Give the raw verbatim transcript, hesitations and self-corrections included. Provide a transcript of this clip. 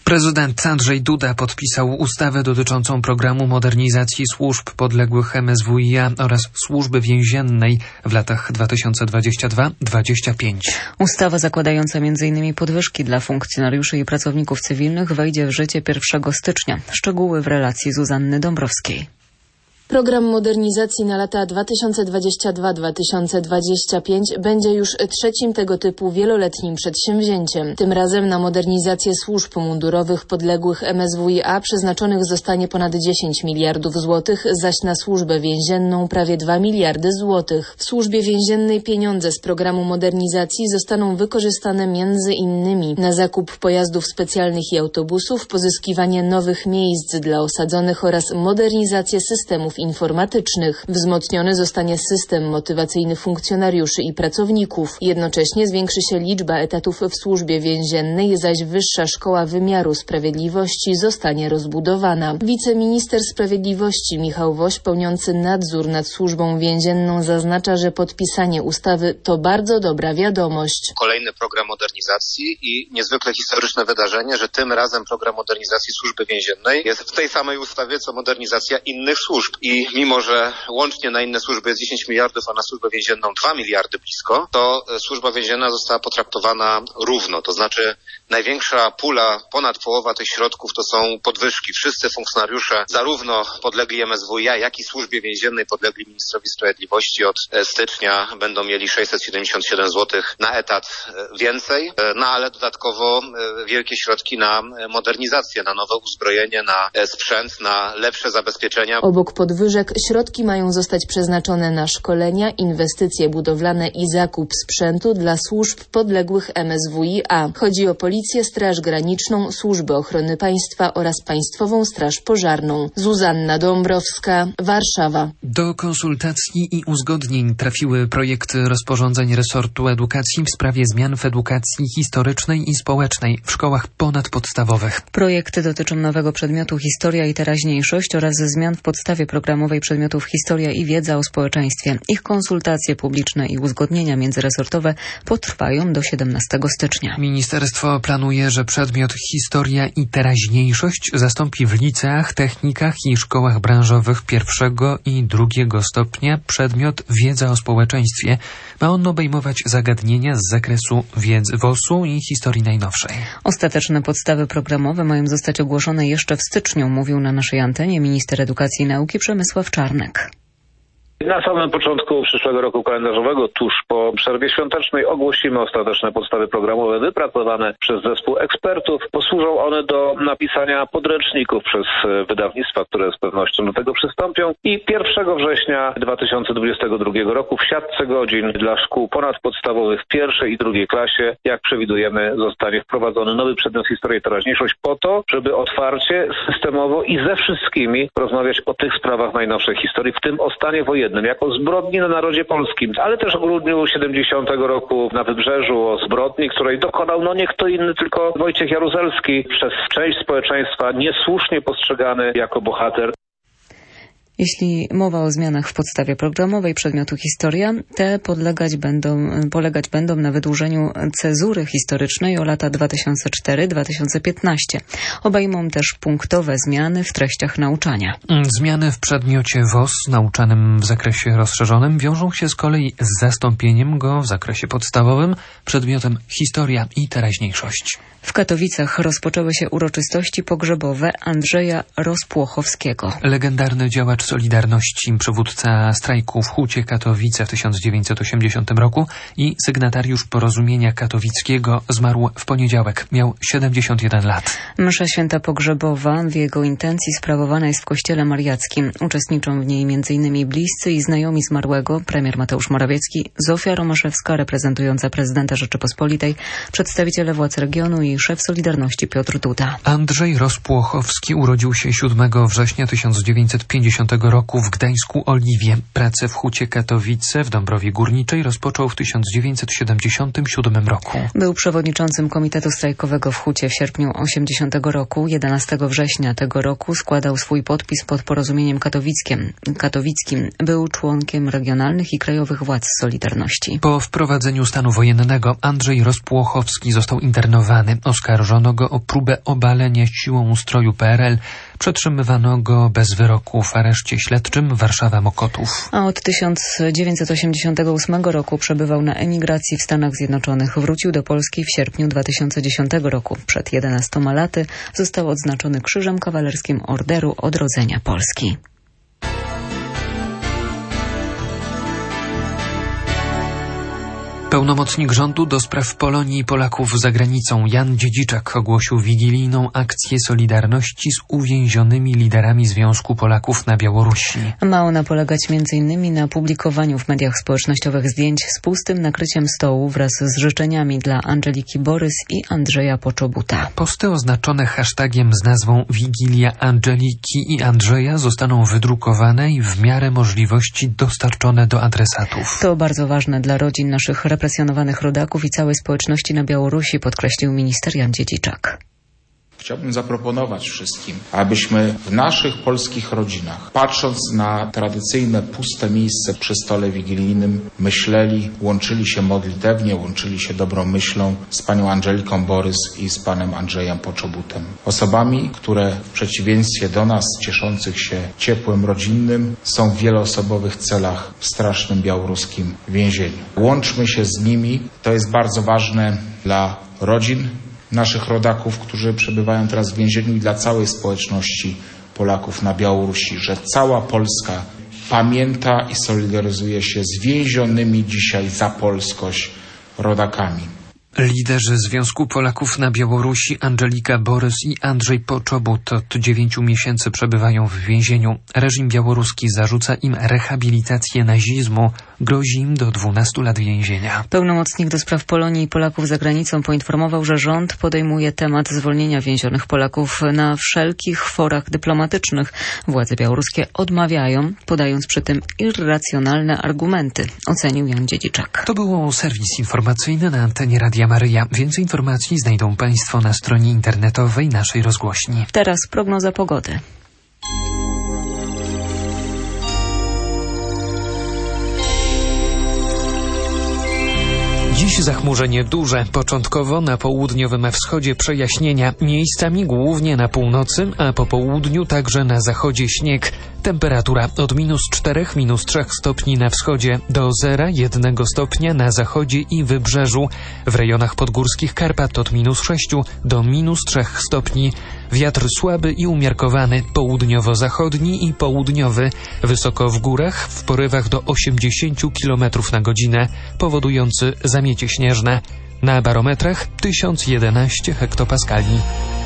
Prezydent Andrzej Duda podpisał ustawę dotyczącą programu modernizacji służb podległych M S W i A oraz służby więziennej w latach dwa tysiące dwudziestym drugim do dwudziestego piątego. Ustawa zakładająca między innymi podwyżki dla funkcjonariuszy i pracowników cywilnych wejdzie w życie pierwszego stycznia. Szczegóły w relacji Zuzanny Dąbrowskiej. Program modernizacji na lata dwa tysiące dwudziesty drugi do dwa tysiące dwudziestego piątego będzie już trzecim tego typu wieloletnim przedsięwzięciem. Tym razem na modernizację służb mundurowych podległych M S W i A przeznaczonych zostanie ponad dziesięć miliardów złotych, zaś na służbę więzienną prawie dwa miliardy złotych. W służbie więziennej pieniądze z programu modernizacji zostaną wykorzystane między innymi na zakup pojazdów specjalnych i autobusów, pozyskiwanie nowych miejsc dla osadzonych oraz modernizację systemów informatycznych. Wzmocniony zostanie system motywacyjny funkcjonariuszy i pracowników. Jednocześnie zwiększy się liczba etatów w służbie więziennej, zaś Wyższa Szkoła Wymiaru Sprawiedliwości zostanie rozbudowana. Wiceminister Sprawiedliwości Michał Woś, pełniący nadzór nad służbą więzienną, zaznacza, że podpisanie ustawy to bardzo dobra wiadomość. Kolejny program modernizacji i niezwykle historyczne wydarzenie, że tym razem program modernizacji służby więziennej jest w tej samej ustawie, co modernizacja innych służb. I mimo, że łącznie na inne służby jest dziesięć miliardów, a na służbę więzienną dwa miliardy blisko, to służba więzienna została potraktowana równo. To znaczy największa pula, ponad połowa tych środków to są podwyżki. Wszyscy funkcjonariusze, zarówno podlegli M S W i A, jak i służbie więziennej podlegli ministrowi sprawiedliwości od stycznia będą mieli sześćset siedemdziesiąt siedem złotych na etat więcej, no ale dodatkowo wielkie środki na modernizację, na nowe uzbrojenie, na sprzęt, na lepsze zabezpieczenia. Obok podwyżek środki mają zostać przeznaczone na szkolenia, inwestycje budowlane i zakup sprzętu dla służb podległych M S W i A. Chodzi o Policję, Straż Graniczną, Służbę Ochrony Państwa oraz Państwową Straż Pożarną. Zuzanna Dąbrowska, Warszawa. Do konsultacji i uzgodnień trafiły projekty rozporządzeń resortu edukacji w sprawie zmian w edukacji historycznej i społecznej w szkołach ponadpodstawowych. Projekty dotyczą nowego przedmiotu Historia i teraźniejszość oraz zmian w podstawie programowej przedmiotów Historia i wiedza o społeczeństwie. Ich konsultacje publiczne i uzgodnienia międzyresortowe potrwają do siedemnastego stycznia. Ministerstwo planuje, że przedmiot Historia i teraźniejszość zastąpi w liceach, technikach i szkołach branżowych pierwszego i drugiego stopnia przedmiot Wiedza o społeczeństwie. Ma on obejmować zagadnienia z zakresu wiedzy W O S-u i historii najnowszej. Ostateczne podstawy programowe mają zostać ogłoszone jeszcze w styczniu, mówił na naszej antenie minister edukacji i nauki Przemysław Czarnek. Na samym początku przyszłego roku kalendarzowego, tuż po przerwie świątecznej, ogłosimy ostateczne podstawy programowe wypracowane przez zespół ekspertów. Posłużą one do napisania podręczników przez wydawnictwa, które z pewnością do tego przystąpią. I pierwszego września dwa tysiące dwudziestego drugiego roku w siatce godzin dla szkół ponadpodstawowych w pierwszej i drugiej klasie, jak przewidujemy, zostanie wprowadzony nowy przedmiot Historia i teraźniejszość po to, żeby otwarcie, systemowo i ze wszystkimi rozmawiać o tych sprawach najnowszej historii, w tym o stanie wojennym, jako zbrodni na narodzie polskim, ale też o grudniu siedemdziesiątego roku na Wybrzeżu, o zbrodni, której dokonał no nie kto inny, tylko Wojciech Jaruzelski, przez część społeczeństwa niesłusznie postrzegany jako bohater. Jeśli mowa o zmianach w podstawie programowej przedmiotu Historia, te podlegać będą, polegać będą na wydłużeniu cezury historycznej o lata dwa tysiące czwarty do dwa tysiące piętnastego. Obejmą też punktowe zmiany w treściach nauczania. Zmiany w przedmiocie W O S nauczanym w zakresie rozszerzonym wiążą się z kolei z zastąpieniem go w zakresie podstawowym przedmiotem Historia i teraźniejszość. W Katowicach rozpoczęły się uroczystości pogrzebowe Andrzeja Rozpłochowskiego. Legendarny działacz Solidarności, przywódca strajku w Hucie Katowice w tysiąc dziewięćset osiemdziesiątym roku i sygnatariusz porozumienia katowickiego zmarł w poniedziałek. Miał siedemdziesiąt jeden lat. Msza święta pogrzebowa w jego intencji sprawowana jest w kościele mariackim. Uczestniczą w niej m.in. bliscy i znajomi zmarłego, premier Mateusz Morawiecki, Zofia Romaszewska reprezentująca prezydenta Rzeczypospolitej, przedstawiciele władz regionu i szef Solidarności Piotr Duda. Andrzej Rozpłochowski urodził się siódmego września tysiąc dziewięćset pięćdziesiątego dziewięćdziesiątego roku w Gdańsku Oliwie. Pracę w hucie Katowice w Dąbrowie Górniczej rozpoczął w tysiąc dziewięćset siedemdziesiątym siódmym roku. Był przewodniczącym Komitetu Strajkowego w hucie w sierpniu osiemdziesiątego roku. jedenastego września tego roku składał swój podpis pod porozumieniem katowickim. katowickim. Był członkiem regionalnych i krajowych władz Solidarności. Po wprowadzeniu stanu wojennego Andrzej Rozpłochowski został internowany. Oskarżono go o próbę obalenia siłą ustroju P R L. Przetrzymywano go bez wyroku w areszcie śledczym Warszawa-Mokotów. A od tysiąc dziewięćset osiemdziesiątego ósmego roku przebywał na emigracji w Stanach Zjednoczonych. Wrócił do Polski w sierpniu dwa tysiące dziesiątego roku. Przed jedenastoma laty został odznaczony Krzyżem Kawalerskim Orderu Odrodzenia Polski. Pełnomocnik rządu do spraw Polonii i Polaków za granicą Jan Dziedziczak ogłosił wigilijną akcję solidarności z uwięzionymi liderami Związku Polaków na Białorusi. Ma ona polegać między innymi na publikowaniu w mediach społecznościowych zdjęć z pustym nakryciem stołu wraz z życzeniami dla Andżeliki Borys i Andrzeja Poczobuta. Posty oznaczone hashtagiem z nazwą Wigilia Andżeliki i Andrzeja zostaną wydrukowane i w miarę możliwości dostarczone do adresatów. To bardzo ważne dla rodzin naszych represjonowanych rodaków i całej społeczności na Białorusi, podkreślił minister Jan Dziedziczak. Chciałbym zaproponować wszystkim, abyśmy w naszych polskich rodzinach, patrząc na tradycyjne puste miejsce przy stole wigilijnym, myśleli, łączyli się modlitewnie, łączyli się dobrą myślą z panią Andżeliką Borys i z panem Andrzejem Poczobutem. Osobami, które w przeciwieństwie do nas, cieszących się ciepłem rodzinnym, są w wieloosobowych celach w strasznym białoruskim więzieniu. Łączmy się z nimi, to jest bardzo ważne dla rodzin naszych rodaków, którzy przebywają teraz w więzieniu i dla całej społeczności Polaków na Białorusi, że cała Polska pamięta i solidaryzuje się z więzionymi dzisiaj za polskość rodakami. Liderzy Związku Polaków na Białorusi Andżelika Borys i Andrzej Poczobut od dziewięciu miesięcy przebywają w więzieniu. Reżim białoruski zarzuca im rehabilitację nazizmu. Grozi im do dwunastu lat więzienia. Pełnomocnik do spraw Polonii i Polaków za granicą poinformował, że rząd podejmuje temat zwolnienia więzionych Polaków na wszelkich forach dyplomatycznych. Władze białoruskie odmawiają, podając przy tym irracjonalne argumenty, ocenił Jan Dziedziczak. To było serwis informacyjny na antenie Radia Maryja. Więcej informacji znajdą Państwo na stronie internetowej naszej rozgłośni. Teraz prognoza pogody. Dziś zachmurzenie duże. Początkowo na południowym wschodzie przejaśnienia. Miejscami głównie na północy, a po południu także na zachodzie śnieg. Temperatura od minus czterech, minus trzech stopni na wschodzie do zera, jednego stopnia na zachodzie i wybrzeżu. W rejonach podgórskich Karpat od minus sześciu do minus trzech stopni. Wiatr słaby i umiarkowany, południowo-zachodni i południowy. Wysoko w górach, w porywach do osiemdziesięciu kilometrów na godzinę, powodujący zamiecie śnieżne. Na barometrach tysiąc jedenaście hektopaskali.